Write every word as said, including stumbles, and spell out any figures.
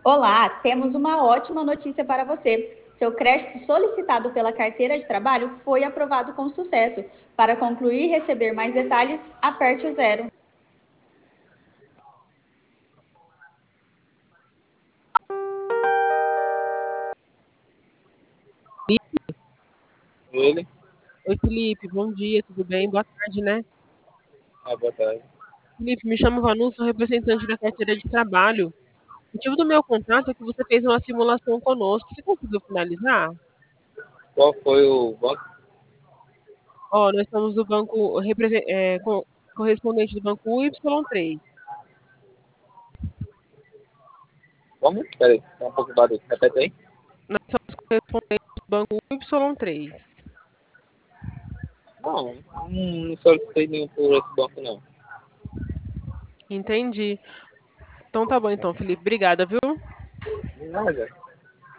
Olá, temos uma ótima notícia para você. Seu crédito solicitado pela carteira de trabalho foi aprovado com sucesso. Para concluir e receber mais detalhes, aperte o zero. Ele? Oi, Felipe, bom dia, tudo bem? Boa tarde, né? Ah, boa tarde. Felipe, me chamo Vanu, sou representante da carteira de trabalho. O motivo do meu contato é que você fez uma simulação conosco. Você conseguiu finalizar? Qual foi o banco? Ó, nós somos do banco represen- é, co- correspondente do banco Y três. Como? Peraí, tá um pouco de barulho. Repete aí. Nós somos correspondentes do banco Y três. Não, não, não solicitei nenhum por esse banco, não. Entendi. Então tá bom então, Felipe. Obrigada, viu? Nada.